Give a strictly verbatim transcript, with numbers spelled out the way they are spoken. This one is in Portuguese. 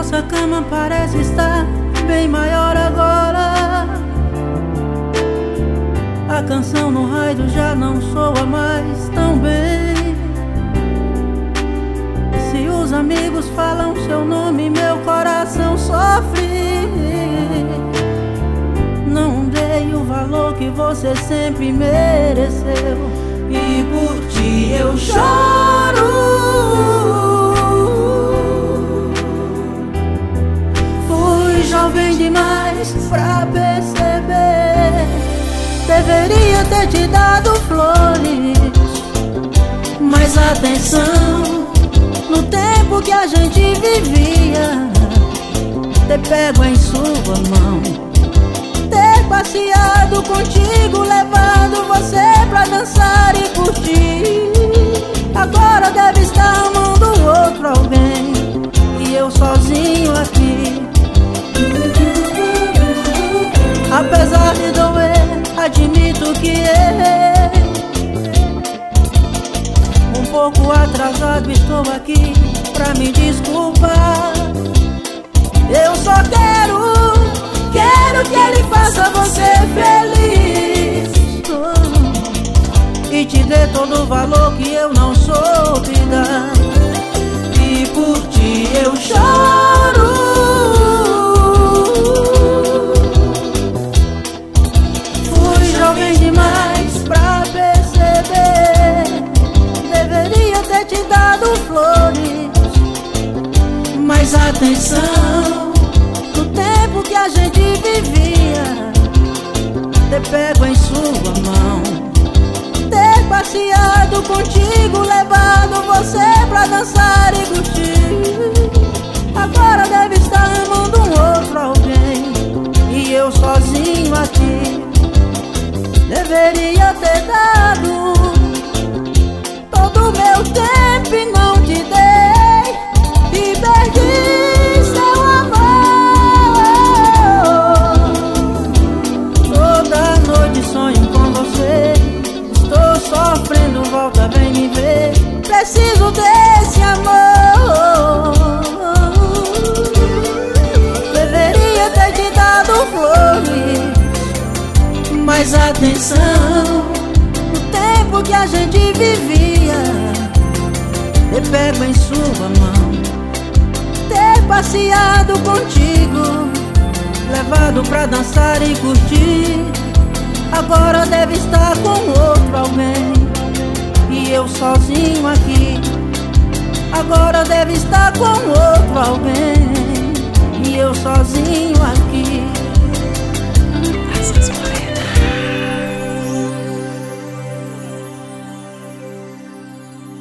Nossa cama parece estar bem maior agora. A canção no rádio já não soa mais tão bem. Se os amigos falam seu nome, meu coração sofre. Não dei o valor que você sempre mereceu, e por ti eu choro. Fui jovem demais pra perceber. Deveria ter te dado flores, mais atenção no tempo que a gente vivia. Ter pego em sua mão, ter passeado contigo, levado você pra dançar e curtir. Agora deve estar amando outro alguém, e eu sozinho aqui. Apesar de doer, admito que errei. Um pouco atrasado estou aqui pra me desculpar. Eu só quero, quero que ele faça você feliz, oh, e te dê todo o valor que eu não soube dar. E por ti eu choro. Fui jovem demais pra perceber. Deveria ter te dado flores, mais atenção no tempo que a gente vivia. Ter pego em sua mão, ter passeado contigo, levado você pra dançar e curtir. Agora deve estar amando um outro alguém, e eu sozinho aqui. Deveria ter dado todo o meu tempo e não te dei, e perdi seu amor. Toda noite sonho com você, estou sofrendo, volta, vem me ver. Preciso desse amor. Deveria ter te dado flores, mais atenção no tempo que a gente vivia. Ter pego em sua mão, ter passeado contigo, levado pra dançar e curtir. Agora deve estar com outro alguém, e eu sozinho aqui. Agora deve estar com outro alguém, e eu sozinho aqui.